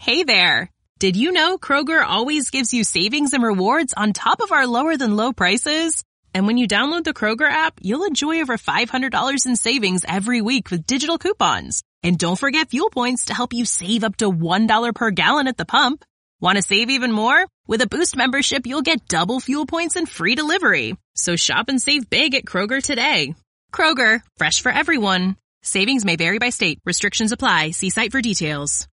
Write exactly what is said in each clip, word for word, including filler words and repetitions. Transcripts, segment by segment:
Hey there! Did you know Kroger always gives you savings and rewards on top of our lower-than-low prices? And when you download the Kroger app, you'll enjoy over five hundred dollars in savings every week with digital coupons. And don't forget fuel points to help you save up to one dollar per gallon at the pump. Want to save even more? With a Boost membership, you'll get double fuel points and free delivery. So shop and save big at Kroger today. Kroger, fresh for everyone. Savings may vary by state. Restrictions apply. See site for details.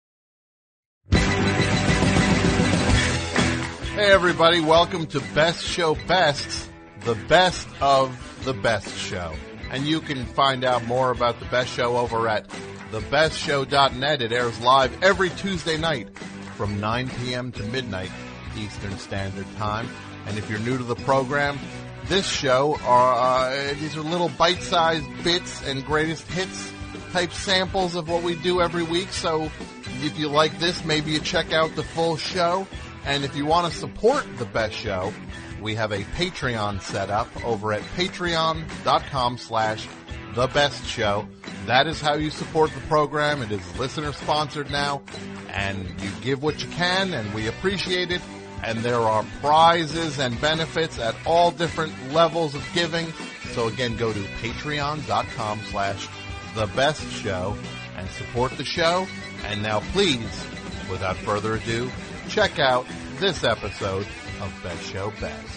Hey everybody, welcome to Best Show Bests, the best of the best show. And you can find out more about the best show over at the best show dot net. It airs live every Tuesday night from nine p.m. to midnight Eastern Standard Time. And if you're new to the program, this show are uh, these are little bite-sized bits and greatest hits type samples of what we do every week. So if you like this, maybe you check out the full show. And if you want to support the best show, we have a Patreon set up over at patreon.com slash the best show. That is how you support the program. It is listener sponsored now, and you give what you can, and we appreciate it. And there are prizes and benefits at all different levels of giving. So again, go to patreon.com slash the best show and support the show. And now please, without further ado, check out this episode of Best Show Best.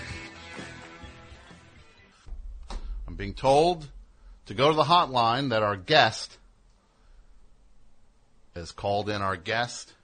I'm being told to go to the hotline that our guest has called in our guest.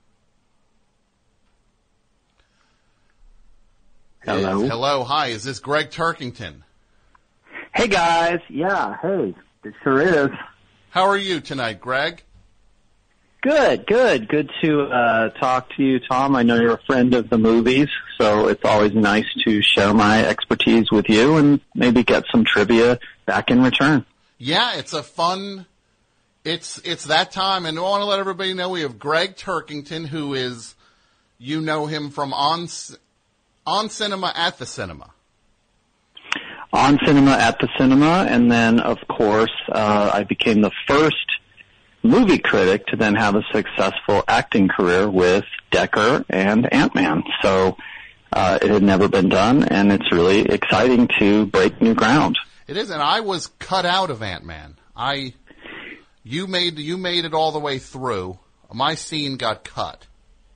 Hello. Is, hello, hi, is this Greg Turkington? Hey guys, yeah, hey, it sure is. How are you tonight, Greg? Good, good, good to uh talk to you, Tom. I know you're a friend of the movies, so it's always nice to share my expertise with you and maybe get some trivia back in return. Yeah, it's a fun, it's it's that time, and I want to let everybody know we have Greg Turkington, who is, you know him from On, on Cinema at the Cinema. On Cinema at the Cinema, and then, of course, uh I became the first movie critic to then have a successful acting career with Decker and Ant-Man. So uh, it had never been done, and it's really exciting to break new ground. It is, and I was cut out of Ant-Man. I, you made you made it all the way through. My scene got cut.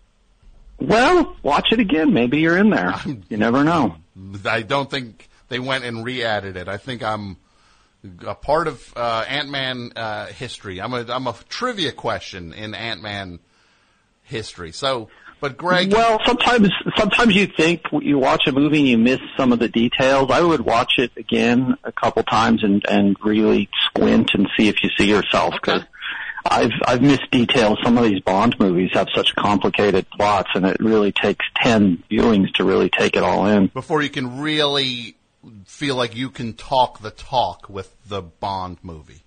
Well, watch it again. Maybe you're in there. I'm, you never know. I don't think they went and re-added it. I think I'm a part of uh, Ant-Man uh, history. I'm a I'm a trivia question in Ant-Man history. So, but Greg, well, sometimes sometimes you think you watch a movie and you miss some of the details. I would watch it again a couple times and and really squint and see if you see yourself, because okay. I've I've missed details. Some of these Bond movies have such complicated plots, and it really takes ten viewings to really take it all in before you can really feel like you can talk the talk with the Bond movie.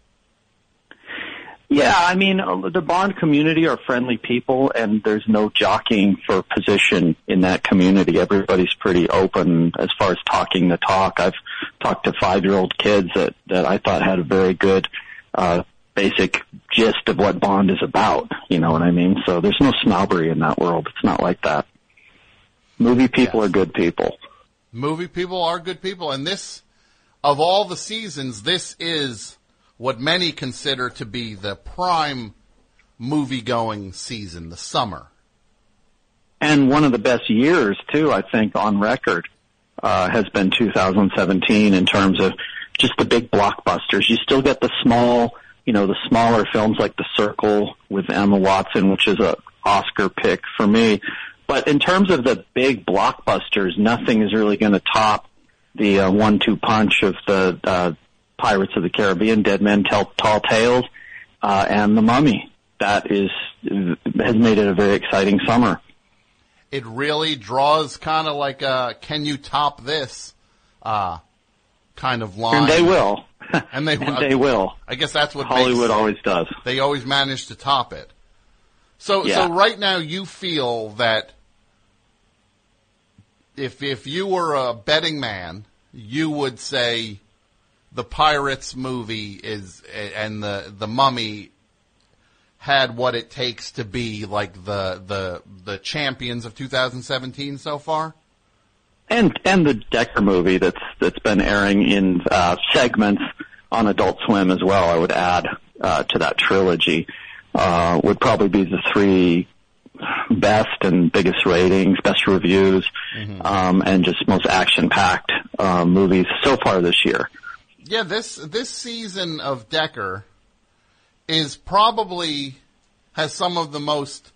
Yeah, I mean, the Bond community are friendly people, and there's no jockeying for position in that community. Everybody's pretty open as far as talking the talk. I've talked to five-year-old kids that, that I thought had a very good uh basic gist of what Bond is about, you know what I mean? So there's no snobbery in that world. It's not like that. Movie people yes. are good people. Movie people are good people, and this, of all the seasons, this is what many consider to be the prime movie-going season, the summer. And one of the best years, too, I think, on record, uh, has been two thousand seventeen in terms of just the big blockbusters. You still get the small, you know, the smaller films like The Circle with Emma Watson, which is a Oscar pick for me. But in terms of the big blockbusters, nothing is really going to top the uh, one two punch of the uh, Pirates of the Caribbean, Dead Men Tell Tall Tales, uh, and The Mummy. That is has made it a very exciting summer. It really draws kind of like a "Can you top this?" uh, kind of line. And they will. And they, and they will. I guess that's what Hollywood makes, always does. They always manage to top it. So, yeah. so right now you feel that if if you were a betting man, you would say the Pirates movie is and the the Mummy had what it takes to be like the the the champions of two thousand seventeen so far. And and the Decker movie that's that's been airing in uh, segments on Adult Swim as well, I would add uh, to that trilogy, uh, would probably be the three best and biggest ratings, best reviews, mm-hmm. um, and just most action-packed uh, movies so far this year. Yeah, this this season of Decker is probably has some of the most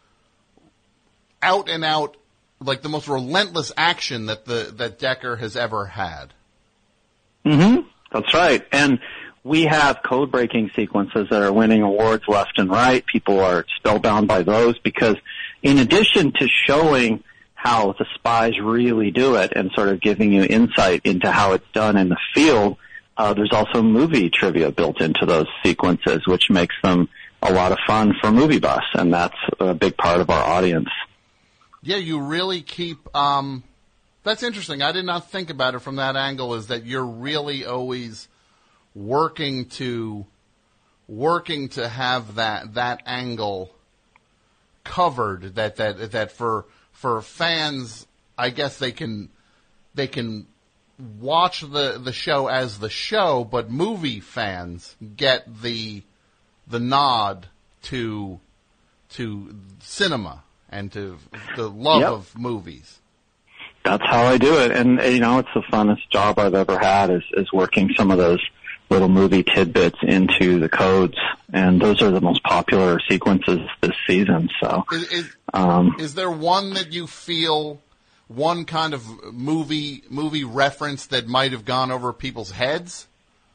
out and out, like the most relentless action that the that Decker has ever had. Mm-hmm. That's right. And we have code-breaking sequences that are winning awards left and right. People are spellbound by those because in addition to showing how the spies really do it and sort of giving you insight into how it's done in the field, uh, there's also movie trivia built into those sequences, which makes them a lot of fun for Movie Bus, and that's a big part of our audience. Yeah, you really keep, um, that's interesting. I did not think about it from that angle, is that you're really always working to, working to have that, that angle covered, that, that, that for, for fans, I guess they can, they can watch the, the show as the show, but movie fans get the, the nod to, to cinema and to the love yep. of movies. That's how I do it. And, you know, it's the funnest job I've ever had is, is working some of those little movie tidbits into the codes. And those are the most popular sequences this season. So, is, is, um, is there one that you feel, one kind of movie, movie reference that might have gone over people's heads?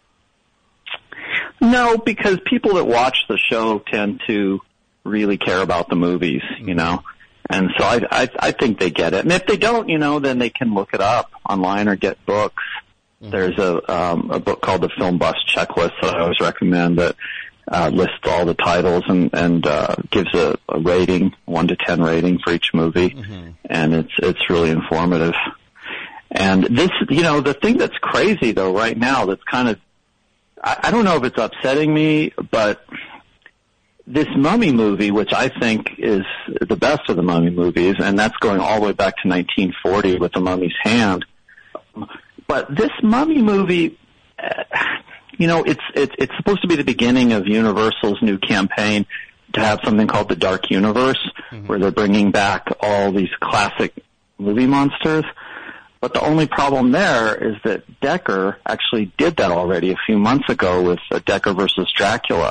No, because people that watch the show tend to really care about the movies, you know. And so I, I, I think they get it. And if they don't, you know, then they can look it up online or get books. Mm-hmm. There's a, um, a book called the Film Bus Checklist that I always recommend that, uh, lists all the titles and, and, uh, gives a, a rating, one to ten rating for each movie. Mm-hmm. And it's, it's really informative. And this, you know, the thing that's crazy though right now that's kind of, I, I don't know if it's upsetting me, but this Mummy movie, which I think is the best of the Mummy movies, and that's going all the way back to nineteen forty with The Mummy's Hand. But this Mummy movie, uh, you know, it's, it's it's supposed to be the beginning of Universal's new campaign to have something called the Dark Universe, mm-hmm. where they're bringing back all these classic movie monsters. But the only problem there is that Decker actually did that already a few months ago with uh, Decker versus Dracula.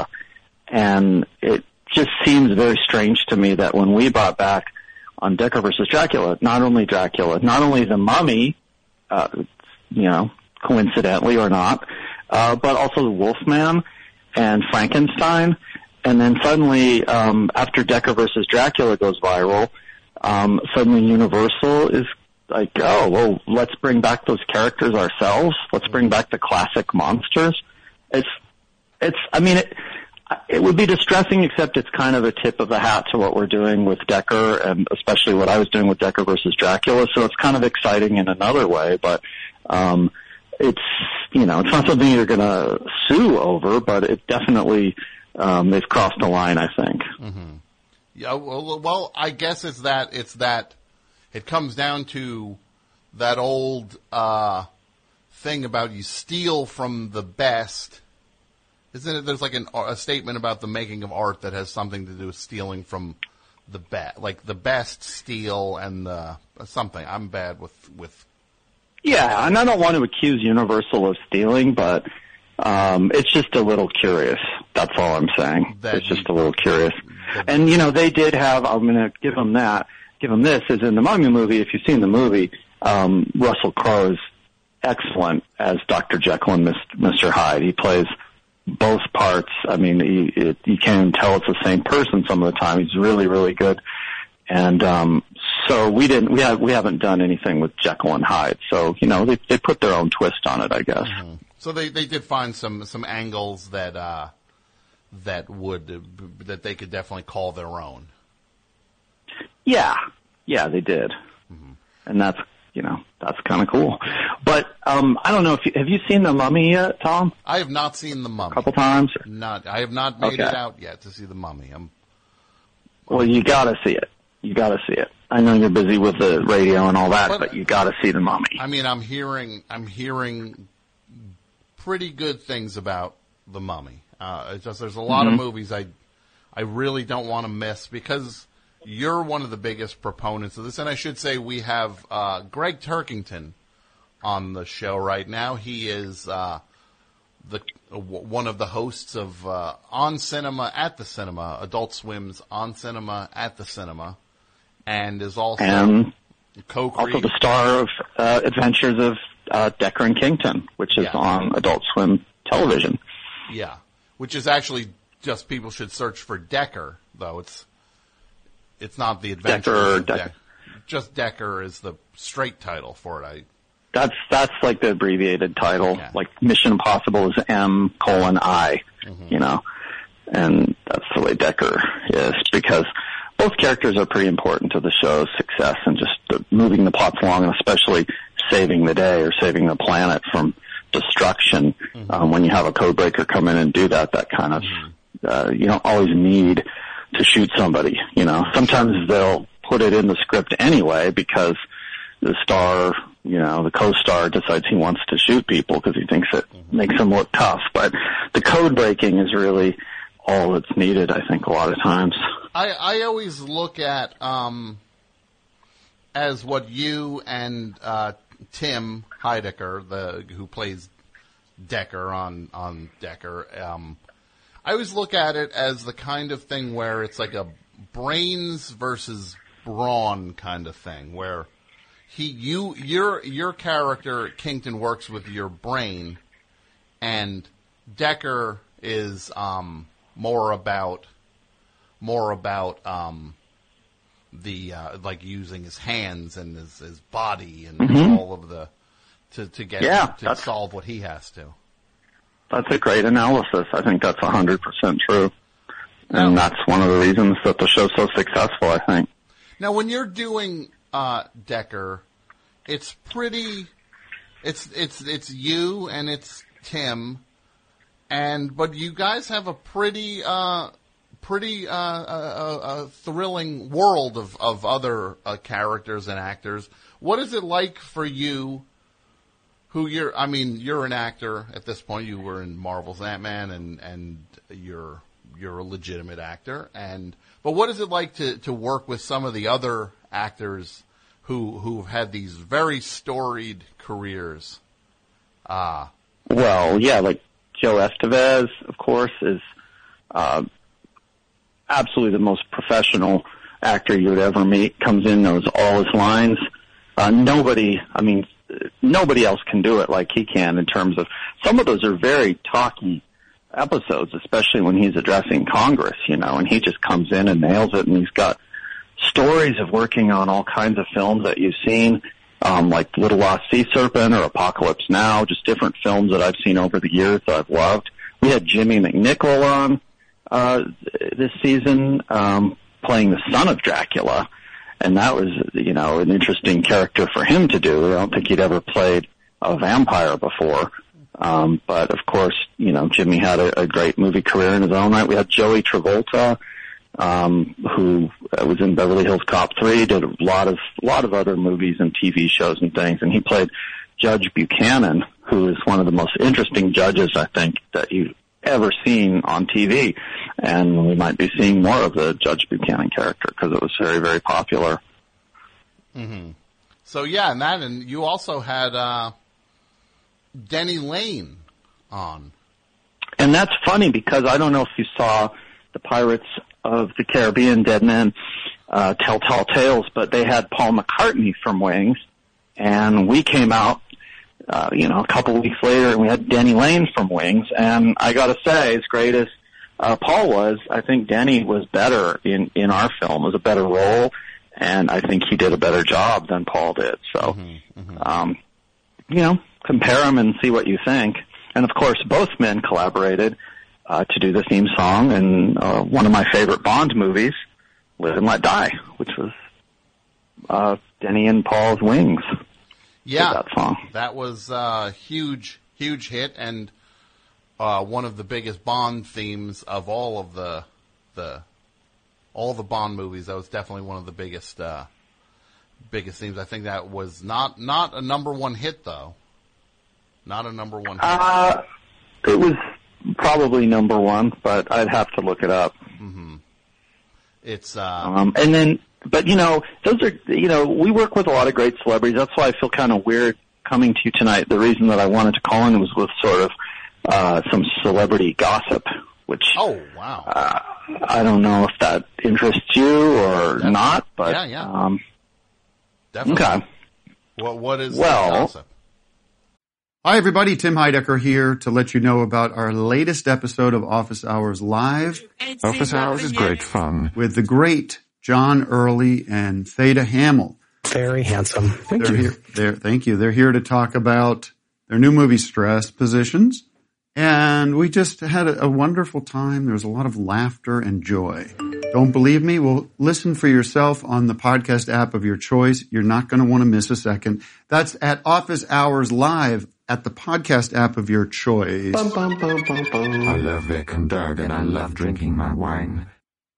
And it just seems very strange to me that when we brought back on Decker versus Dracula, not only Dracula, not only the Mummy, uh, you know, coincidentally or not, uh, but also the Wolfman and Frankenstein. And then suddenly, um, after Decker versus Dracula goes viral, um, suddenly Universal is like, oh, well, let's bring back those characters ourselves. Let's bring back the classic monsters. It's, it's, I mean, it, It would be distressing, except it's kind of a tip of the hat to what we're doing with Decker, and especially what I was doing with Decker versus Dracula. So it's kind of exciting in another way, but um, it's, you know, it's not something you're going to sue over, but it definitely um, they've crossed the line, I think. Mm-hmm. Yeah, well, well, I guess it's that it's that it comes down to that old uh, thing about you steal from the best. Isn't it? There's like an, a statement about the making of art that has something to do with stealing from the best, like the best steal and the something. I'm bad with with. Yeah, and I don't want to accuse Universal of stealing, but um, it's just a little curious. That's all I'm saying. That it's just you, a little curious. And you know, they did have. I'm going to give them that. Give them this. Is in the Mummy movie. If you've seen the movie, um, Russell Crowe's excellent as Doctor Jekyll and Mister Hyde. He plays both parts. I mean, he, it, you can't even tell it's the same person some of the time. He's really, really good. And um, so we didn't, we have, we haven't done anything with Jekyll and Hyde. So you know, they they put their own twist on it, I guess. Mm-hmm. So they they did find some some angles that uh, that would uh, that they could definitely call their own. Yeah, yeah, they did. Mm-hmm. And that's you know, that's kind of cool. But um, I don't know if you, have you seen The Mummy yet, Tom? I have not seen The Mummy. A couple times. Not. I have not made okay. it out yet to see The Mummy. I'm. Well, you got to see it. You got to see it. I know you're busy with the radio and all that, but, but you got to see The Mummy. I mean, I'm hearing. I'm hearing pretty good things about The Mummy. Uh, it's just there's a lot mm-hmm. of movies I, I really don't want to miss because you're one of the biggest proponents of this, and I should say we have uh, Greg Turkington on the show right now. He is uh, the uh, one of the hosts of uh, On Cinema at the Cinema, Adult Swim's On Cinema at the Cinema, and is also and co-creator. Also the star of uh, Adventures of uh, Decker and Kington, which is yeah. on Adult Swim television. Yeah, which is actually just people should search for Decker, though it's. It's not the Adventures Decker, of Decker. Decker. Just Decker is the straight title for it. I. That's that's like the abbreviated title. Yeah. Like Mission Impossible is M colon I, mm-hmm. you know, and that's the way Decker is because both characters are pretty important to the show's success and just the, moving the plots along, and especially saving the day or saving the planet from destruction. Mm-hmm. Um, when you have a codebreaker come in and do that, that kind of mm-hmm. uh, you don't always need to shoot somebody, you know. Sometimes they'll put it in the script anyway because the star, you know, the co-star decides he wants to shoot people because he thinks it mm-hmm. makes him look tough. But the code breaking is really all that's needed, I think, a lot of times. I, I always look at um, as what you and uh, Tim Heidecker, the who plays Decker on, on Decker, um, I always look at it as the kind of thing where it's like a brains versus brawn kind of thing, where he, you, your, your character Kington works with your brain, and Decker is um, more about, more about um, the uh, like using his hands and his, his body and mm-hmm. all of the to to get yeah, to solve what he has to. That's a great analysis. I think that's one hundred percent true. And now, that's one of the reasons that the show's so successful, I think. Now, when you're doing uh, Decker, it's pretty, it's it's it's you and it's Tim, and but you guys have a pretty uh, pretty uh, uh, uh, thrilling world of, of other uh, characters and actors. What is it like for you? Who you're, I mean, you're an actor at this point. You were in Marvel's Ant-Man, and, and you're you're a legitimate actor. And but what is it like to, to work with some of the other actors who who've had these very storied careers? Ah, uh, well, yeah, like Joe Estevez, of course, is uh, absolutely the most professional actor you would ever meet. Comes in, knows all his lines. Uh, nobody, I mean. Nobody else can do it like he can in terms of some of those are very talky episodes, especially when he's addressing Congress, you know, and he just comes in and nails it, and he's got stories of working on all kinds of films that you've seen, um, like Little Lost Sea Serpent or Apocalypse Now, just different films that I've seen over the years that I've loved. We had Jimmy McNichol on uh, this season, um, playing the son of Dracula. And that was, you know, an interesting character for him to do. I don't think he'd ever played a vampire before. Um, but of course, you know, Jimmy had a, a great movie career in his own right. We had Joey Travolta, um, who was in Beverly Hills Cop three, did a lot of, a lot of other movies and T V shows and things. And he played Judge Buchanan, who is one of the most interesting judges, I think, that you've ever seen on T V. And we might be seeing more of the Judge Buchanan character because it was very, very popular. Mm-hmm. So, yeah, and that, and you also had uh, Denny Lane on. And that's funny because I don't know if you saw the Pirates of the Caribbean Dead Men uh, Tell Tall Tales, but they had Paul McCartney from Wings, and we came out, uh, you know, a couple of weeks later, and we had Denny Lane from Wings, and I got to say, as great as Uh, Paul was, I think Denny was better in, in our film. It was a better role, and I think he did a better job than Paul did. So, mm-hmm, mm-hmm. um, you know, compare them and see what you think. And, of course, both men collaborated uh, to do the theme song in uh, one of my favorite Bond movies, Live and Let Die, which was uh, Denny and Paul's Wings. Yeah, that song. That was a huge, huge hit, and uh, one of the biggest Bond themes of all of the the all the Bond movies. That was definitely one of the biggest uh, biggest themes. I think that was not not a number one hit though. Not a number one hit. Uh, it was probably number one, but I'd have to look it up. Mm-hmm. It's uh, um, and then. But, you know, those are, you know, we work with a lot of great celebrities. That's why I feel kind of weird coming to you tonight. The reason that I wanted to call in was with sort of uh, some celebrity gossip, which oh wow, uh, I don't know if that interests you or Definitely. not, but yeah, yeah. Um, Definitely. Okay. What what is well, gossip? Hi, everybody. Tim Heidecker here to let you know about our latest episode of Office Hours Live. Office Hours is great fun. With the great John Early and Theda Hamill. Very handsome. Thank they're you. Here, they're, thank you. They're here to talk about their new movie, Stress Positions. And we just had a, a wonderful time. There was a lot of laughter and joy. Don't believe me? Well, listen for yourself on the podcast app of your choice. You're not going to want to miss a second. That's at Office Hours Live at the podcast app of your choice. Bum, bum, bum, bum, bum. I love Vic and Doug, and I love drinking my wine.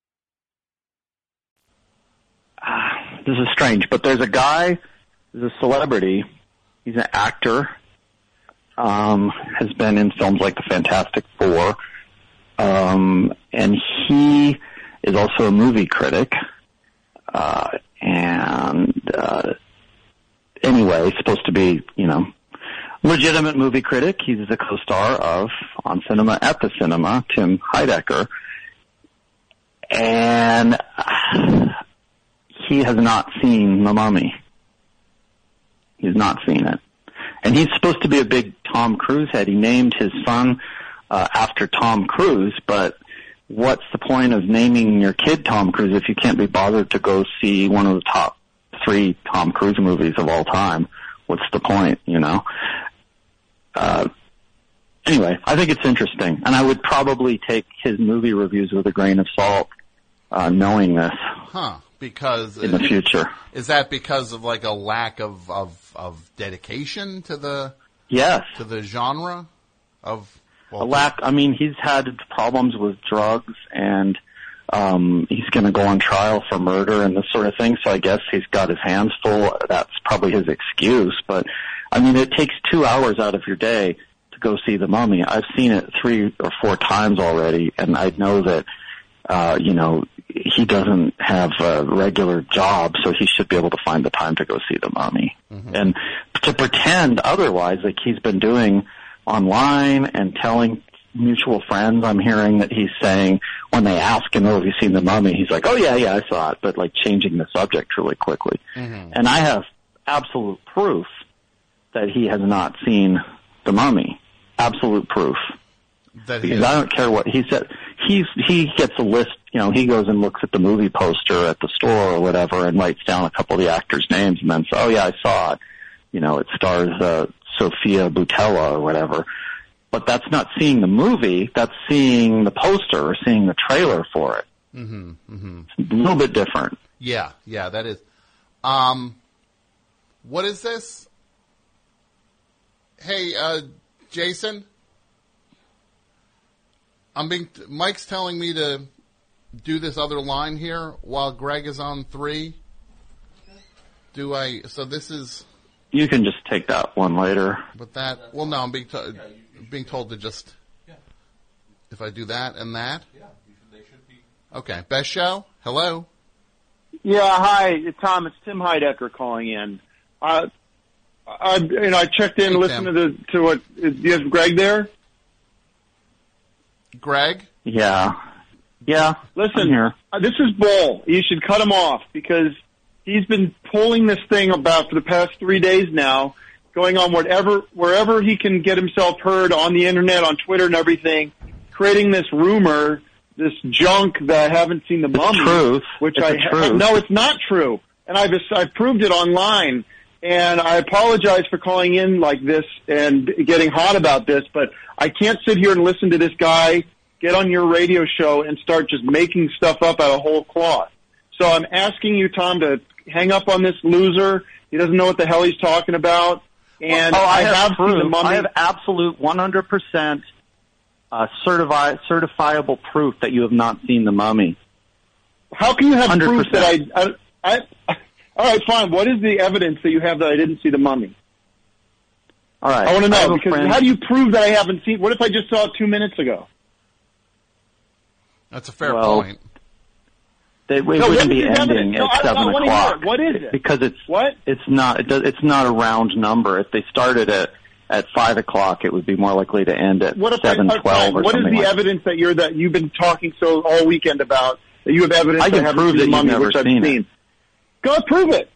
This is strange, but there's a guy, there's a celebrity, he's an actor, um, has been in films like The Fantastic Four, um, and he is also a movie critic, uh, and, uh, anyway, he's supposed to be, you know, legitimate movie critic. He's the co-star of On Cinema at the Cinema, Tim Heidecker, and he has not seen The Mummy. He's not seen it. And he's supposed to be a big Tom Cruise head. He named his son uh, after Tom Cruise, but what's the point of naming your kid Tom Cruise if you can't be bothered to go see one of the top three Tom Cruise movies of all time? What's the point, you know? Uh, anyway, I think it's interesting. And I would probably take his movie reviews with a grain of salt, uh, knowing this. Huh. Because in the future, is that because of like a lack of, of, of dedication to the yes to the genre of well, a lack? I mean, he's had problems with drugs, and um, he's going to go on trial for murder and this sort of thing. So I guess he's got his hands full. That's probably his excuse. But I mean, it takes two hours out of your day to go see The Mummy. I've seen it three or four times already, and I know that uh, you know. he doesn't have a regular job, so he should be able to find the time to go see The Mummy. Mm-hmm. And to pretend otherwise, like he's been doing online and telling mutual friends, I'm hearing that he's saying, when they ask him, oh, have you seen The Mummy? He's like, oh, yeah, yeah, I saw it, but like changing the subject really quickly. Mm-hmm. And I have absolute proof that he has not seen The Mummy. Absolute proof. That because I don't care what he said. He's, he gets a list, you know, he goes and looks at the movie poster at the store or whatever and writes down a couple of the actors' names and then says, oh yeah, I saw it. You know, it stars, uh, Sophia Boutella or whatever. But that's not seeing the movie, that's seeing the poster or seeing the trailer for it. Mm-hmm, mm-hmm. It's a little bit different. Yeah, yeah, that is. Um, what is this? Hey, uh, Jason? I'm being, Mike's telling me to do this other line here while Greg is on three. Do I, so this is. You can just take that one later. But that, well no, I'm being, to, being told to just, if I do that and that. Okay, best show, hello. Yeah, hi, Tom, it's Tim Heidecker calling in. Uh, I, you know, I checked in, hey, listened Tim. to the, to what, do you have Greg there? Greg? Yeah. Yeah. Listen, here. Uh, this is bull. You should cut him off because he's been pulling this thing about for the past three days now, going on whatever, wherever he can get himself heard on the internet, on Twitter and everything, creating this rumor, this junk that I haven't seen The Mummy. Truth. Which it's I, the truth. no, it's not true. And I've, I've proved it online. And I apologize for calling in like this and getting hot about this, but I can't sit here and listen to this guy get on your radio show and start just making stuff up out of whole cloth. So I'm asking you, Tom, to hang up on this loser He doesn't know what the hell he's talking about. And oh, I, I have, have proof. seen the Mummy. I have absolute one hundred percent uh, certifi- certifiable proof that you have not seen The Mummy. How can you have one hundred percent. proof that I, I, I... All right, fine. What is the evidence that you have that I didn't see The Mummy? All right. I want to I know, because friend... how do you prove that I haven't seen... What if I just saw it two minutes ago? That's a fair well, point. It, it no, wouldn't be ending ending no, at I, seven I o'clock. What is it? Because it's what? It's not. It does, it's not a round number. If they started at at five o'clock, it would be more likely to end at what if seven I, twelve or what something. What is the like evidence that you're that you've been talking so all weekend about that you have evidence I can that I haven't prove seen that The you've Mummy, never which I've seen seen? it. Go prove it.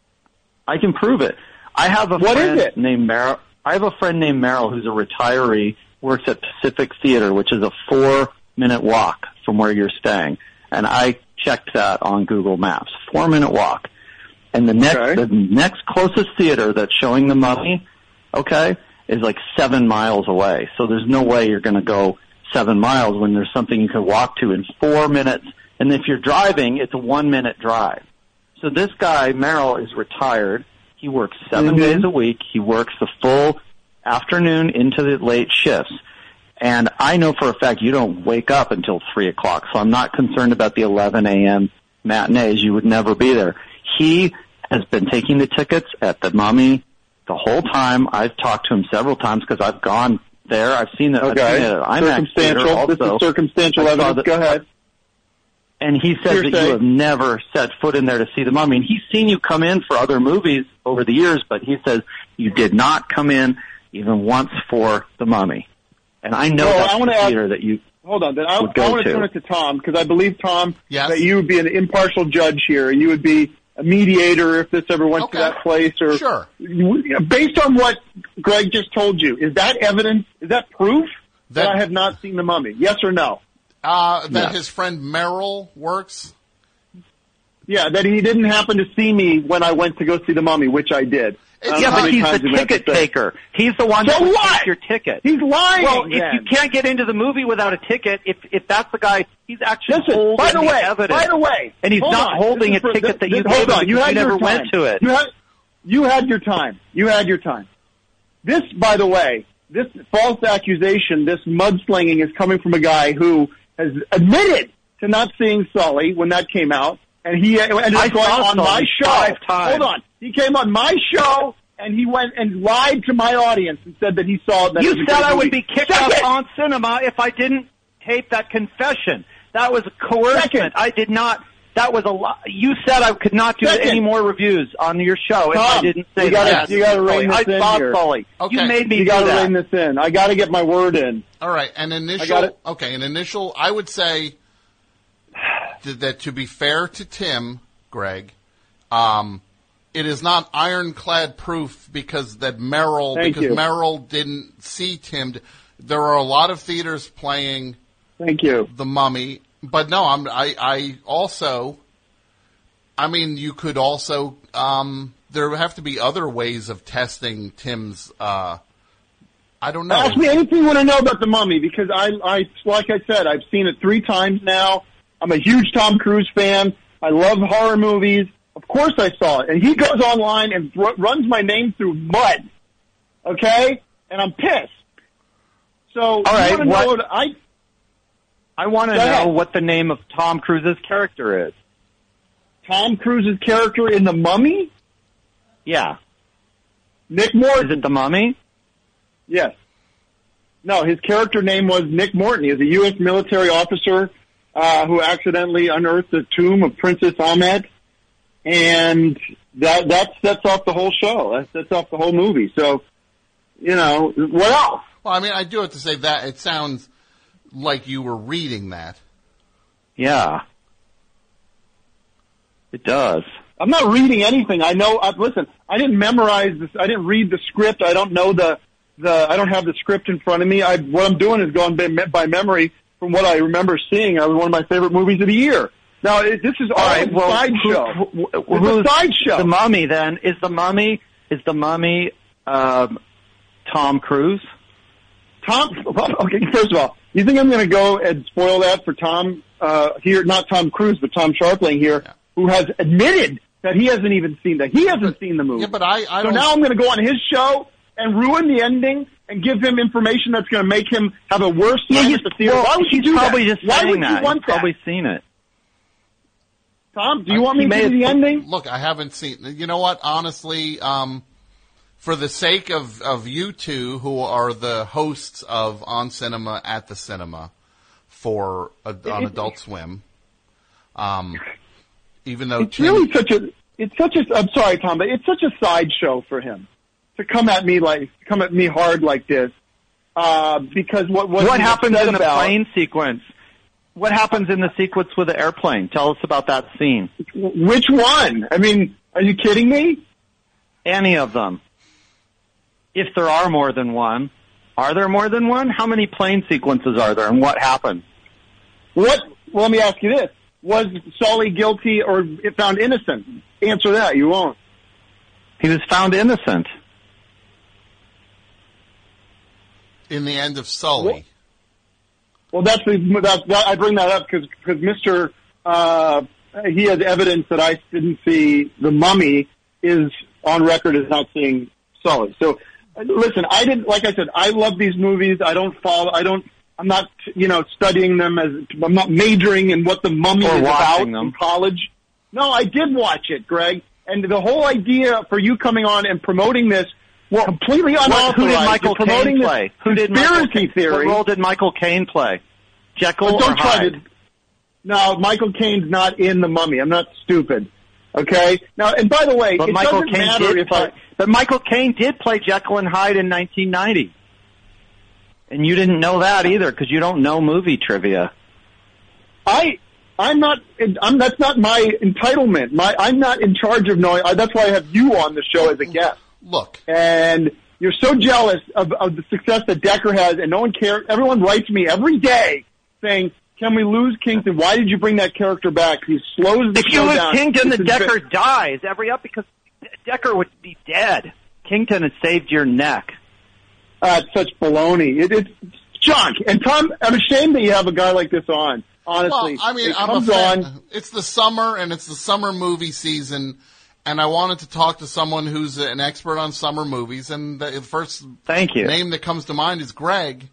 I can prove it. I have a What friend is it? named Merrill. I have a friend named Merrill who's a retiree, works at Pacific Theater, which is a four-minute walk from where you're staying. And I checked that on Google Maps. Four-minute walk. And the next, Okay. the next closest theater that's showing The Mummy, okay, is like seven miles away. So there's no way you're going to go seven miles when there's something you can walk to in four minutes. And if you're driving, it's a one-minute drive. So this guy, Merrill, is retired. He works seven Mm-hmm. days a week. He works the full afternoon into the late shifts. And I know for a fact you don't wake up until three o'clock, so I'm not concerned about the eleven a.m. matinees. You would never be there. He has been taking the tickets at The Mummy the whole time. I've talked to him several times because I've gone there. I've seen it. Okay. I've seen it at IMAX Theater Circumstantial. also. This is circumstantial I saw evidence. that- Go ahead. And he says that Hearsay. you have never set foot in there to see The Mummy. And he's seen you come in for other movies over the years, but he says you did not come in even once for The Mummy. And I know Well, that's I wanna the ask- theater that you... Hold on. Then I, would I go want to to. turn it to Tom, because I believe, Tom, Yes. that you would be an impartial judge here, and you would be a mediator if this ever went Okay. to that place. Or Sure. Based on what Greg just told you, is that evidence, is that proof that, That- I have not seen The Mummy? Yes or no? Uh, that Yeah. his friend Merrill works? Yeah, that he didn't happen to see me when I went to go see The Mummy, which I did. I don't Yeah, know how but many he's times the you have to ticket say. taker. He's the one So that will what? take your ticket. He's lying. Well, if then. you can't get into the movie without a ticket, if if that's the guy, he's actually Listen, holding by the way, evidence. by the way, and he's hold not on. holding This a is for- ticket this- that you this- gave hold him on. You because had you your never time. went to it. You had, you had your time. You had your time. This, by the way, this false accusation, this mudslinging is coming from a guy who has admitted to not seeing Sully when that came out, and he ended I up going saw on my Sully show. five times. Hold on. He came on my show, and he went and lied to my audience and said that he saw that. You it was a said good I would movie. be kicked Second. off on cinema if I didn't tape that confession. That was coercement. Second. I did not. That was a lot. You said I could not do Second. any more reviews on your show if I Tom, didn't say you gotta- that. you gotta rein I this in saw here. Sully. Okay. You made me You do got to that. rein this in. I got to get my word in. All right, an I initial. got it. Okay, an initial. I would say that, that to be fair to Tim, Greg, um, it is not ironclad proof because that Merrill Thank because you. Merrill didn't see Tim. There are a lot of theaters playing Thank you. The Mummy, but no, I'm. I, I also. I mean, you could also. Um, there have to be other ways of testing Tim's. Uh, I don't know. Ask me anything you want to know about The Mummy, because I, I, like I said, I've seen it three times now. I'm a huge Tom Cruise fan. I love horror movies. Of course I saw it. And he goes online and r- runs my name through mud. Okay? And I'm pissed. So, All right, you want to what- know what I, I want to Go know ahead. what the name of Tom Cruise's character is. Tom Cruise's character in The Mummy? Yeah. Nick Is Morton. it the Mummy? Yes. No, his character name was Nick Morton. He was a U S military officer uh, who accidentally unearthed the tomb of Princess Ahmed, and that that sets off the whole show. That sets off the whole movie. So, you know, what else? Well, I mean, I do have to say that it sounds like you were reading that. Yeah. It does. I'm not reading anything. I know. Uh, listen, I didn't memorize this. I didn't read the script. I don't know the the. I don't have the script in front of me. I, what I'm doing is going by, by memory from what I remember seeing. It was one of my favorite movies of the year. Now, it, this is all, All right, a well, sideshow. who- who- It's who's a sideshow. The Mummy then? Is the Mummy, is the Mummy, um, Tom Cruise? Tom, okay, first of all, you think I'm going to go and spoil that for Tom uh, here, not Tom Cruise, but Tom Sharpling here, Yeah. who has admitted that he hasn't even seen that. He hasn't seen the movie. Yeah, but I, I so don't... now I'm going to go on his show and ruin the ending and give him information that's going to make him have a worse Yeah, time he's, at the theater. well, Why would you he's do probably that? just Why saying would that. you want He's probably that? seen it. Tom, do you want He me to may give you the have- ending? Look, I haven't seen... You know what? Honestly, um, for the sake of, of you two, who are the hosts of On Cinema at the Cinema for uh, on Adult Swim, um, even though... It's Tim, really such a... It's such a... I'm sorry, Tom, but it's such a sideshow for him to come at me like... come at me hard like this. Uh, because what... What, What he's happens upset in the about, plane sequence? What happens in the sequence with the airplane? Tell us about that scene. Which one? I mean, are you kidding me? Any of them. If there are more than one. Are there more than one? How many plane sequences are there, and what happened? What? Well, let me ask you this. Was Sully guilty or found innocent? Answer that. You won't. He was found innocent. in the end of Sully. Well, that's the, that, that I bring that up because because Mister Uh, he has evidence that I didn't see The Mummy is on record as not seeing Sully. So, listen, I didn't. Like I said, I love these movies. I don't follow. I don't. I'm not, you know, studying them as I'm not majoring in what The Mummy Or is about watching them. in college. No, I did watch it, Greg. And the whole idea for you coming on and promoting this, well, completely unauthorized. What, who did Michael You're promoting Caine this play? Who did conspiracy Michael, theory? What role did Michael Caine play? Jekyll But don't or try Hyde? to. No, Michael Caine's not in The Mummy. I'm not stupid. Okay. Now, and by the way, But it Michael doesn't Caine matter did if play. I, But Michael Caine did play Jekyll and Hyde in nineteen ninety, and you didn't know that either because you don't know movie trivia. I, I'm not. I'm. That's not my entitlement. My. I'm not in charge of knowing. That's why I have you on the show as a guest. Look, And you're so jealous of, of the success that Decker has, and no one cares. Everyone writes me every day saying, "Can we lose Kington? Why did you bring that character back? He slows the If you show lose down." Kington, then It's a- Decker dies every up because Decker would be dead. Kington has saved your neck. Uh, it's such baloney. It, it's junk. And Tom, I'm ashamed that you have a guy like this on. Honestly, well, I mean, it I'm a comes fan. on. It's the summer, and it's the summer movie season, and I wanted to talk to someone who's an expert on summer movies, and the first Thank you. name that comes to mind is Greg.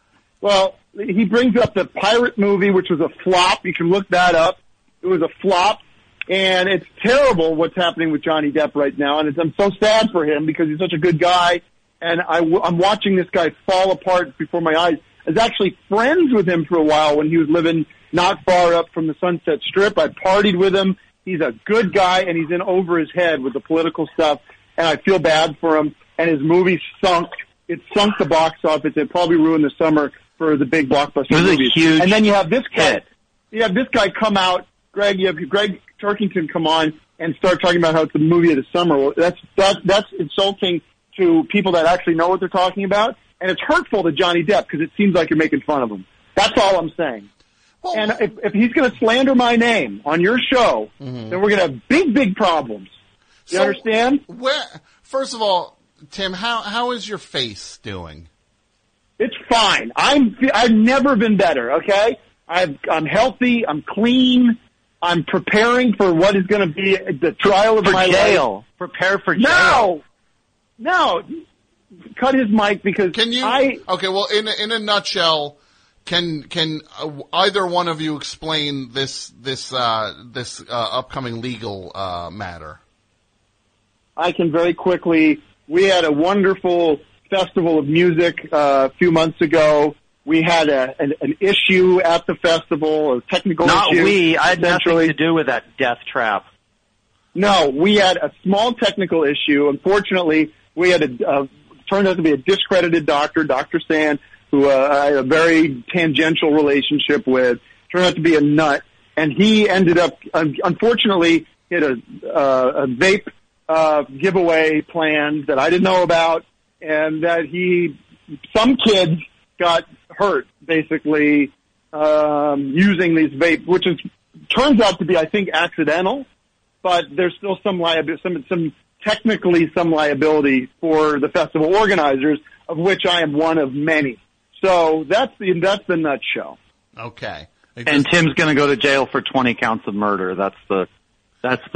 Well, he brings up the pirate movie, which was a flop. You can look that up. It was a flop, and it's terrible what's happening with Johnny Depp right now. And it's, I'm so sad for him because he's such a good guy, and I, I'm watching this guy fall apart before my eyes. I was actually friends with him for a while when he was living not far up from the Sunset Strip. I partied with him. He's a good guy, and he's in over his head with the political stuff, and I feel bad for him. And his movie sunk. It sunk the box office. It probably ruined the summer for the big blockbuster It was a movies. huge and then you have this guy. hit. You have this guy come out, Greg. You have Greg Turkington come on and start talking about how it's the movie of the summer. Well, that's that, that's insulting to people that actually know what they're talking about, and it's hurtful to Johnny Depp because it seems like you're making fun of him. That's all I'm saying. Well, And if, if he's going to slander my name on your show, Mhm. then we're going to have big, big problems. You so understand? Where, first of all, Tim, how how is your face doing? It's fine. I'm. I've never been better. Okay, I've, I'm healthy. I'm clean. I'm preparing for what is going to be the trial of For my jail. life. Prepare for jail. No, no. Cut his mic because Can you? I. Okay, well, in a, in a nutshell, can can uh, either one of you explain this this uh, this uh, upcoming legal uh, matter? I can very quickly. We had a wonderful festival of music uh, a few months ago. We had a, an, an issue at the festival, a technical Not issue. we. I had nothing essentially. to do with that death trap. No, we had a small technical issue. Unfortunately, we had a uh, turned out to be a discredited doctor, Doctor Sand, who uh, I had a very tangential relationship with. Turned out to be a nut, and he ended up, um, unfortunately, hit a, uh, a vape uh, giveaway planned that I didn't know about, and that he, some kids got hurt basically um, using these vape, which is turns out to be, I think, accidental. But there's still some liability, some, some technically some liability for the festival organizers, of which I am one of many. So that's the that's the nutshell. Okay. It And just- Tim's going to go to jail for twenty counts of murder. That's the that's the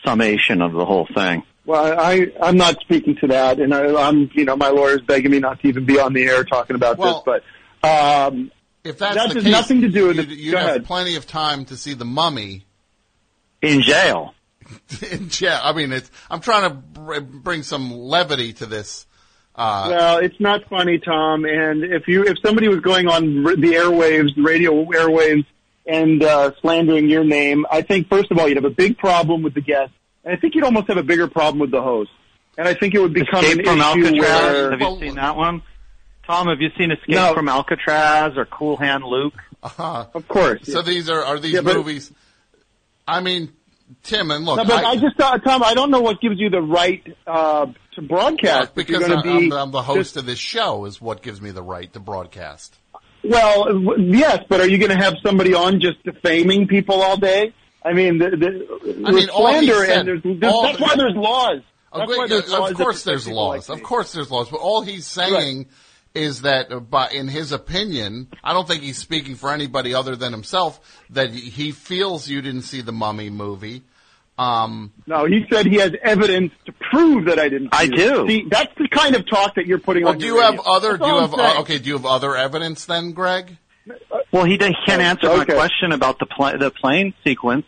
summation of the whole thing. Well, I, I'm not speaking to that, and I, I'm, you know, my lawyer's begging me not to even be on the air talking about well, this, but, um, if that's that the has case, nothing to do with you, it. you'd Go have ahead. plenty of time to see The Mummy. In jail. In jail. I mean, it's, I'm trying to br- bring some levity to this. Uh, Well, it's not funny, Tom, and if you, if somebody was going on r- the airwaves, the radio airwaves, and, uh, slandering your name, I think, first of all, you'd have a big problem with the guest, and I think you'd almost have a bigger problem with the host. And I think it would become Escape an from issue Alcatraz. where... Have you seen that one? Tom, have you seen Escape No. from Alcatraz or Cool Hand Luke? uh, Of course. so these are, are these Yeah, but- movies, I mean, Tim, and look, No, but I, I, just, uh, Tom, I don't know what gives you the right uh, to broadcast. well, if you're because gonna I'm, be I'm, I'm the host just- of this show is what gives me the right to broadcast. Well, w- yes, but are you going to have somebody on just defaming people all day? I mean, the, the, I mean, with all he slander, said- and there's, there's, all that's the- why there's laws. Oh, That's wait, why there's yeah, laws of that course protect there's people laws. like Of me. course there's laws. But all he's saying is that, uh, by, in his opinion, I don't think he's speaking for anybody other than himself, that he feels you didn't see the Mummy movie. Um, No, he said he has evidence to prove that I didn't. I see it. do. See, that's the kind of talk that you're putting well, on. do your you have radio. other, That's do you all have, I'm saying. uh, okay, do you have other evidence then, Greg? Well, he, he can't answer my Okay. question about the pl- the plane sequence.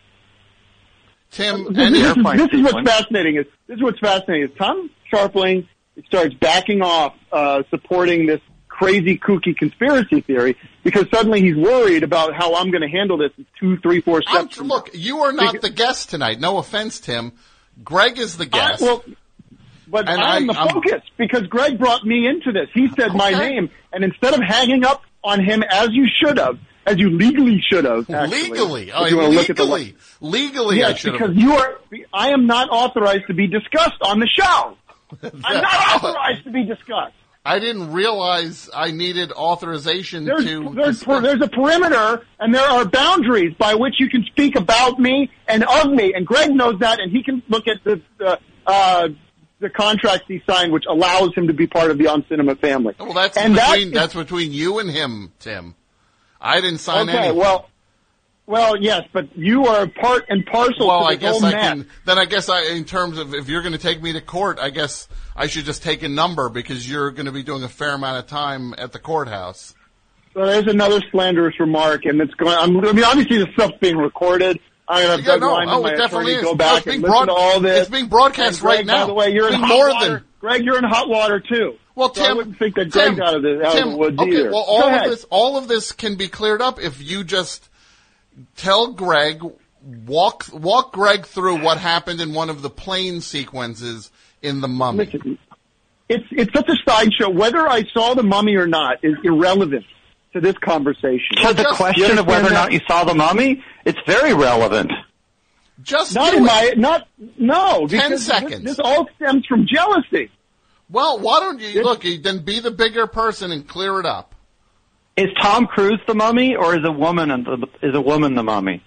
Tim, This, any, this, is, airplane this is what's sequence. fascinating. Is this is what's fascinating? Is Tom Scharpling starts backing off, uh, supporting this crazy, kooky conspiracy theory because suddenly he's worried about how I'm going to handle this in two, three, four I'm, steps. from look, now. you are not Because- the guest tonight. No offense, Tim. Greg is the I, guest. well, but And I'm I- the I'm- focus because Greg brought me into this. He said my Okay. name, and instead of hanging up on him as you should have, as you legally should have, actually, legally, if oh, you wanna look at the- legally, legally, I Yes, should because have. you are. I am not authorized to be discussed on the show. I'm not authorized to be discussed. I didn't realize I needed authorization There's to. there's discuss- there's a perimeter and there are boundaries by which you can speak about me and of me. And Greg knows that, and he can look at the the, uh, the contract he signed, which allows him to be part of the On Cinema family. Well, that's and between that is- that's between you and him, Tim. I didn't sign okay. anything. Well, well, yes, but you are part and parcel Well, to I this guess whole I mess. can. Then I guess I, in terms of if you're going to take me to court, I guess I should just take a number because you're going to be doing a fair amount of time at the courthouse. So there's another slanderous remark, and it's going. I'm, I mean, obviously, this stuff's being recorded. I'm going to Yeah, have Doug no, Lyman, oh, my it definitely attorney, is. go No, back it's being and listen broad- to all this. it's being broadcast And Greg, right now. By the way, you're It's in being hot more water. than- Greg, you're in hot water too. Well, So Tim, I wouldn't think that Tim, Greg's out of the out Tim, of the woods okay, either. well, all Go of ahead. this, all of this can be cleared up if you just tell Greg, walk, walk Greg through what happened in one of the plane sequences in The Mummy. Listen, it's it's such a sideshow. Whether I saw the Mummy or not is irrelevant to this conversation. To the just- question you of whether or understand not that? you saw the Mummy, it's very relevant. Just Not do in it. my not no. Ten because seconds. This, this all stems from jealousy. Well, why don't you look? Then be the bigger person and clear it up. Is Tom Cruise the Mummy, or is a woman the, is a woman the Mummy?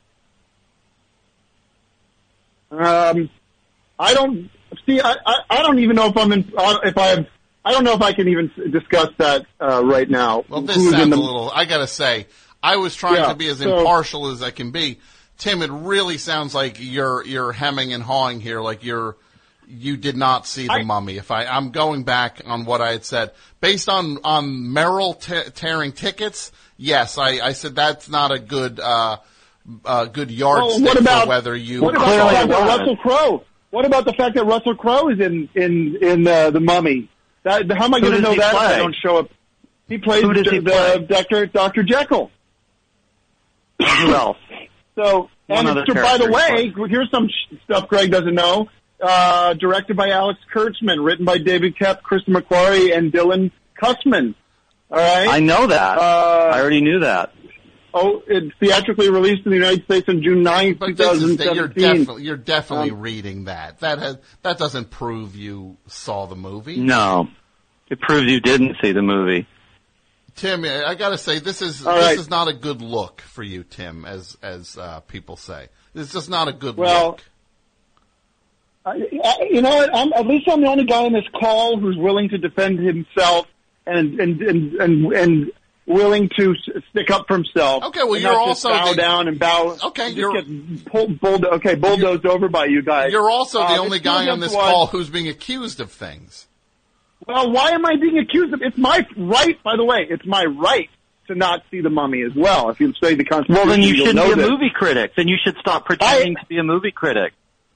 Um, I don't see. I, I, I don't even know if I'm in. If I have. I don't know if I can even discuss that uh, right now. Well, this Who's sounds in the, a little. I gotta say, I was trying Yeah, to be as so- impartial as I can be. Tim, it really sounds like you're you're hemming and hawing here, like you're you did not see the I- Mummy. If I I'm going back on what I had said based on on Merrill te- tearing tickets, yes, I, I said that's not a good uh, uh good yardstick Well, what about for whether you. What about Clearly the fact it that wasn't. Russell Crowe? What about the fact that Russell Crowe is in in in uh, the Mummy? That, how am I Who going to does know he that if play? I don't show up? He plays Who does the, he the play? Doctor Doctor Jekyll. Who else? So, One and other it's, by the character way, here's some sh- stuff Greg doesn't know. Uh, directed by Alex Kurtzman, written by David Koepp, Kristen McQuarrie, and Dylan Cussman. All right. I know that. Uh, I already knew that. Oh, it's theatrically released in the United States on June ninth, But this is, you're twenty seventeen. definitely you're definitely Um, reading that. That has that doesn't prove you saw the movie. No. It proves you didn't see the movie. Tim, I got to say this is All this right. is not a good look for you, Tim, as as uh, people say. It's just not a good Well, look. I, I, you know what? I'm, at least I'm the only guy on this call who's willing to defend himself and and and and, and willing to s- stick up for himself. Okay, well, and you're not just also bow the- down and bow. Okay, just you're- get pull, bulldo- okay, bulldozed over by you guys. You're also the Uh, only it's two guy on against this one. call who's being accused of things. Well, why am I being accused of? It's my right, by the way. It's my right to not see The Mummy as well. If you study the Constitution, Well, then you you'll shouldn't know be a this. movie critic. Then you should stop pretending I- to be a movie critic.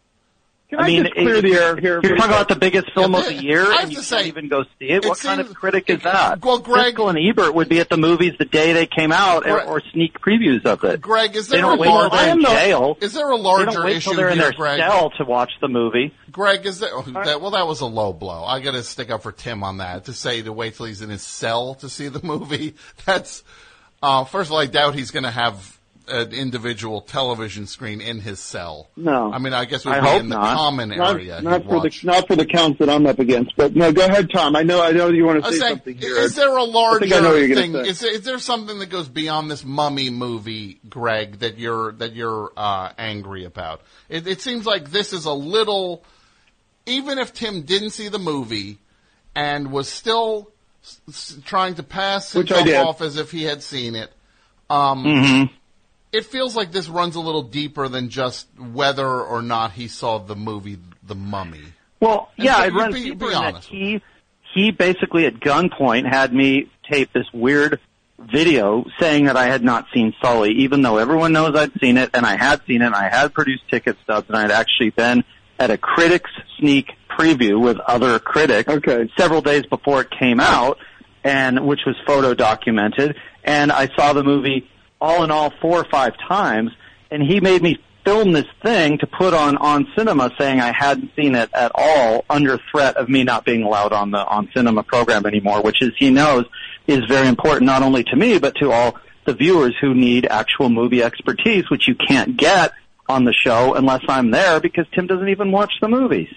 Can I I, mean, just clear it- the air here? You're talking about the biggest film Yeah, of the year, I have and you to can't say, even go see it. it What kind seems- of critic is it- that? well, Greg- Driscoll and Ebert would be at the movies the day they came out, or, Greg- or sneak previews of it. Greg, is They there don't a wait till larger, they're in the- jail. is there a They larger don't wait issue till they're in here, their Greg? cell to watch the movie. Greg, is there, oh, that, well, that was a low blow. I gotta stick up for Tim on that, to say to wait till he's in his cell to see the movie. That's, uh, first of all, I doubt he's gonna have an individual television screen in his cell. No. I mean, I guess it would I be hope in the not. common Not, area. not he'd for the watch. not for the counts that I'm up against. But no, go ahead, Tom. I know I know you want I to was say saying, something here. is there a larger I think I know what you're thing? gonna say. Is there, is there something that goes beyond this Mummy movie, Greg, that you're that you're uh, angry about? It, it seems like this is a little. Even if Tim didn't see the movie and was still s- s- trying to pass Which I himself did. off as if he had seen it, um, Mm-hmm. it feels like this runs a little deeper than just whether or not he saw the movie The Mummy. Well, And yeah, so it you runs be- deeper be in that honest. he, he basically at gunpoint had me tape this weird video saying that I had not seen Sully, even though everyone knows I'd seen it, and I had seen it, and I had produced ticket stubs, and I had actually been at a critics sneak preview with other critics Okay. several days before it came out, and which was photo documented, and I saw the movie all in all four or five times, and he made me film this thing to put on on cinema saying I hadn't seen it at all under threat of me not being allowed on the on cinema program anymore, which is he knows is very important not only to me but to all the viewers who need actual movie expertise, which you can't get on the show unless I'm there because Tim doesn't even watch the movies.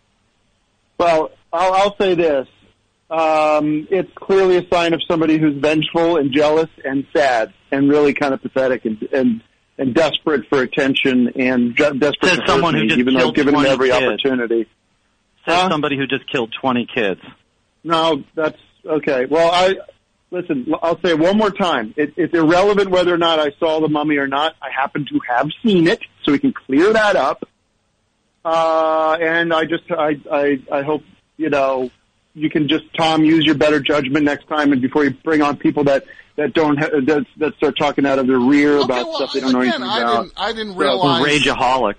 Well, I'll, I'll say this. Um, it's clearly a sign of somebody who's vengeful and jealous and sad and really kind of pathetic and and, and desperate for attention and ju- desperate Says to someone hurt who me, just even though killed given him twenty every kids. opportunity. Says Huh? somebody who just killed twenty kids. No, that's okay. Well, I listen. I'll say it one more time. It, it's irrelevant whether or not I saw The Mummy or not. I happen to have seen it, so we can clear that up. Uh, and I just, I, I, I hope you know you can just, Tom, use your better judgment next time, and before you bring on people that that don't ha- that, that start talking out of their rear Okay, about well, stuff they don't know again, anything I about. didn't, I didn't So- realize. Rageaholic.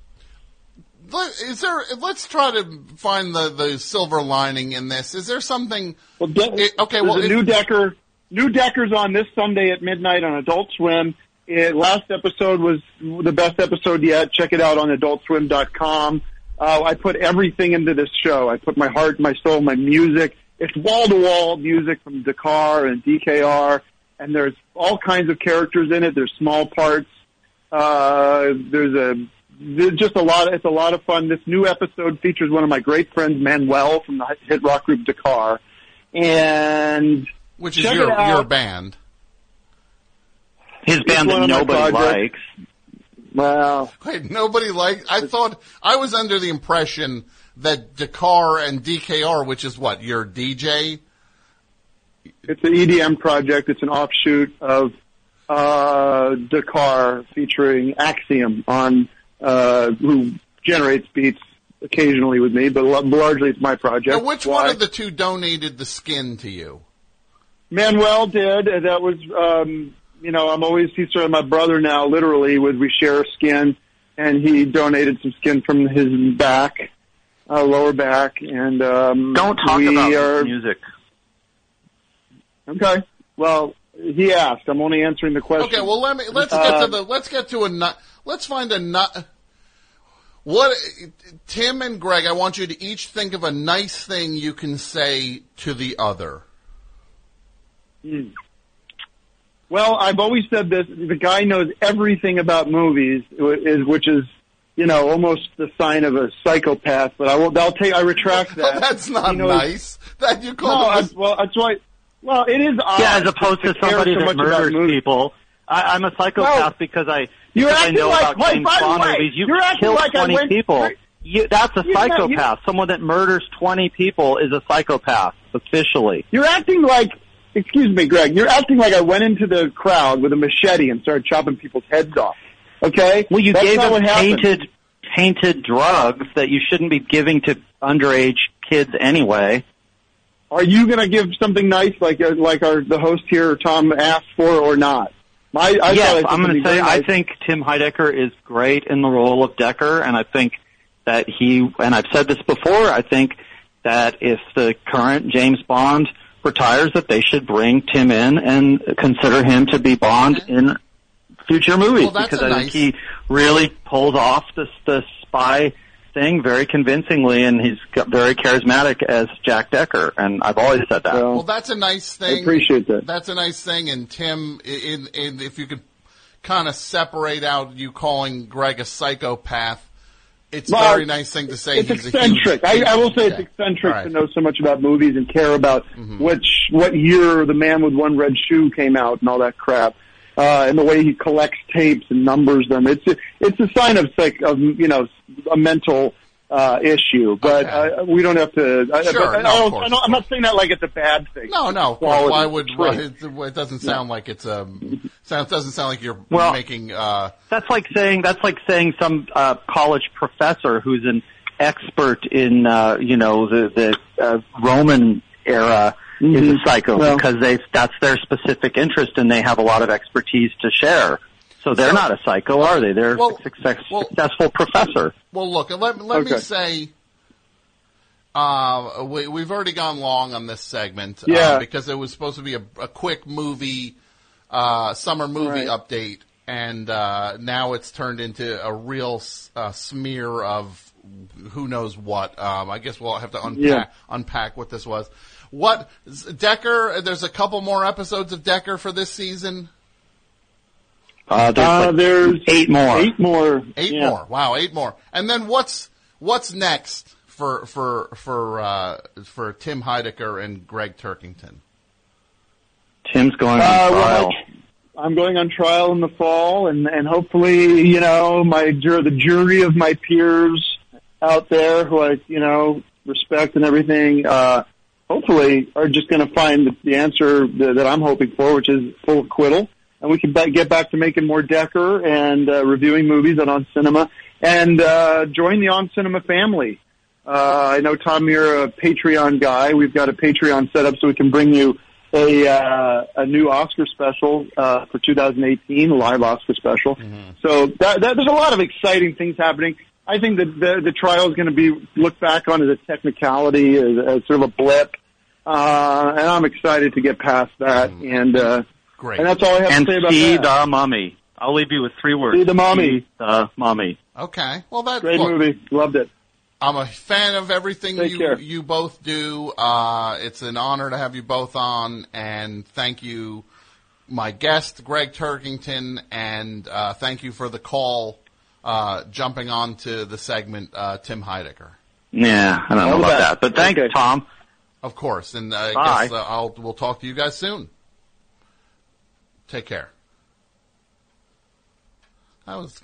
Let- Is there? Let's try to find the, the silver lining in this. Is there something? Well, De- It- okay, there's well, a it- new Decker, new Decker's on this Sunday at midnight on Adult Swim. It, last episode was the best episode yet. Check it out on adult swim dot com. Uh, I put everything into this show. I put my heart, my soul, my music. It's wall to wall music from Dakar and D K R, and there's all kinds of characters in it. There's small parts. Uh, there's a there's just a lot. It's a lot of fun. This new episode features one of my great friends, Manuel, from the hit rock group Dakar, and Which is check your it out. your band? His band one that of my nobody projects. likes. Well, Wait, nobody liked. I thought I was under the impression that Dakar and D K R, which is what your D J. it's an E D M project. It's an offshoot of uh, Dakar, featuring Axiom on uh, who generates beats occasionally with me, but l- largely it's my project. Now, which Why? one of the two donated the skin to you? Manuel did. and That was, um, you know, I'm always, he's sort of my brother now, literally, with we share skin, and he donated some skin from his back, uh, lower back, and um, Don't talk we about are, music. Okay. Well, he asked. I'm only answering the question. Okay, well let me let's get Uh, to the let's get to a nu- let's find a nu- what Tim and Greg. I want you to each think of a nice thing you can say to the other. Well, I've always said this. The guy knows everything about movies, is which is, you know, almost the sign of a psychopath. But I will. I'll take. I retract that. That's not He knows- nice. That you No, call I, him. a- well, that's why. Well, it is odd. Yeah, as opposed to care somebody so that much about murders movies. people. I, I'm a psychopath Well, because I you're because I acting know like- about wait, James by the Bond way, movies. You you're acting killed like I twenty went- people. you're- You, that's a You're not- psychopath. Someone that murders twenty people is a psychopath officially. You're acting like excuse me, Greg, you're acting like I went into the crowd with a machete and started chopping people's heads off. Okay? Well, you That's gave not them what happened. tainted, tainted drugs that you shouldn't be giving to underage kids anyway. Are you going to give something nice like uh, like our the host here, Tom, asked for, or not? My, I yes, thought I I'm going to say nice. I think Tim Heidecker is great in the role of Decker, and I think that he, and I've said this before, I think that if the current James Bond retires, that they should bring Tim in and consider him to be Bond in future movies, well, because I I nice... think he really pulls off this, the spy thing very convincingly, and he's got very charismatic as Jack Decker, and I've always said that. Well, that's a nice thing. I appreciate that. That's a nice thing, and Tim, in, in, if you could kind of separate out you calling Greg a psychopath, it's a well, very nice thing to say. It's he's eccentric. A huge, I, I will say it's okay. eccentric right. to know so much about movies and care about mm-hmm. which what year The Man with One Red Shoe came out and all that crap. Uh, and the way he collects tapes and numbers them. It's a, it's a sign of, like, of, you know, a mental, uh, issue. But, okay. uh, we don't have to, I, sure, but, no, I, of I course, don't, I'm not saying that like it's a bad thing. No, no, of course. Quality Why would, why, trait. it, it doesn't sound like it's, um, sounds, doesn't sound like you're Well, making, uh, That's like saying, that's like saying some, uh, college professor who's an expert in, uh, you know, the, the, uh, Roman era, Mm-hmm. is a psycho, well, because they that's their specific interest and they have a lot of expertise to share. So they're So, not a psycho, are they? They're well, a success, well, successful professor. well, look, let, let Okay. me say, uh, we, we've already gone long on this segment, Yeah. uh, because it was supposed to be a, a quick movie, uh, summer movie Right. update, and, uh, now it's turned into a real, uh, smear of who knows what. Um, I guess we'll have to unpack, Yeah. unpack what this was. What, Decker, there's a couple more episodes of Decker for this season? Uh, there's, Uh, like there's eight more. Eight more. Eight yeah. more. Wow, eight more. And then what's, what's next for, for, for, uh, for Tim Heidecker and Greg Turkington? Tim's going on Uh, trial. well, I'm going on trial in the fall, and, and hopefully, you know, my jur- the jury of my peers out there who I, you know, respect and everything, uh, hopefully are just going to find the, the answer that, that I'm hoping for, which is full acquittal. And we can ba- get back to making more Decker and uh, reviewing movies on On Cinema, and uh, join the On Cinema family. Uh, I know, Tom, you're a Patreon guy. We've got a Patreon set up so we can bring you a uh, a new Oscar special uh, for two thousand eighteen, a live Oscar special. Mm-hmm. So that, that, there's a lot of exciting things happening. I think that the, the trial is going to be looked back on as a technicality, as, as sort of a blip. Uh, and I'm excited to get past that. Mm-hmm. And, uh, Great. And that's all I have and to say about see that. the Mummy. I'll leave you with three words. See the Mummy. See the Mummy. Okay. Well, that, Great look, movie. Loved it. I'm a fan of everything Take you care. you both do. Uh, it's an honor to have you both on, and thank you, my guest, Greg Turkington, and uh, thank you for the call, uh, jumping on to the segment, uh, Tim Heidecker. Yeah, I don't know All about that. that. But thanks, Okay. Tom. Of course, and uh, I Bye. guess uh, I'll we'll talk to you guys soon. Take care. That was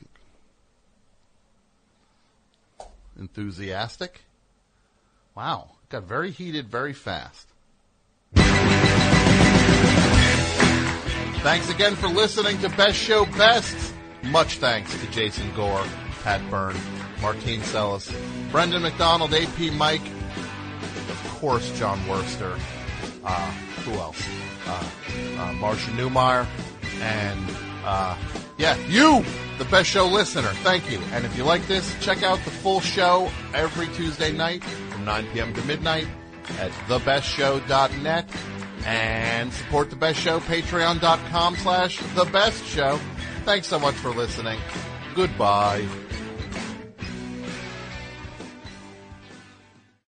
enthusiastic. Wow, got very heated very fast. Thanks again for listening to Best Show Best. Much thanks to Jason Gore, Pat Byrne, Martine Sellis, Brendan McDonald, A P Mike, of course John Worster, uh, who else? Uh, uh, Marcia Newmeyer, and uh, yeah, you, the Best Show listener. Thank you. And if you like this, check out the full show every Tuesday night from nine p.m. to midnight at the best show dot net, and support The Best Show, patreon dot com slash The Best Show. Thanks so much for listening. Goodbye.